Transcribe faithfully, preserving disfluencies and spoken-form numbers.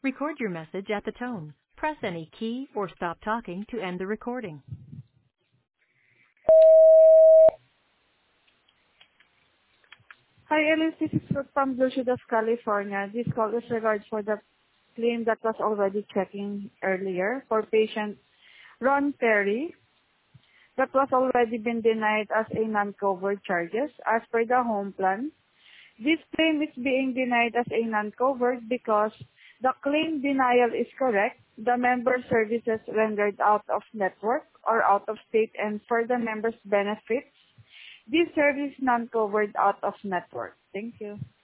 Record your message at the tone. Press any key or stop talking to end the recording. Hi, Elise. This is from Blue Shield of California. This call is regards for the claim that was already checking earlier for patient Ron Perry that was already been denied as a non-covered charges as per the home plan. This claim is being denied as a non-covered because the claim denial is correct. The member services rendered out of network or out of state, and for the member's benefit, this service is non-covered out of network. Thank you.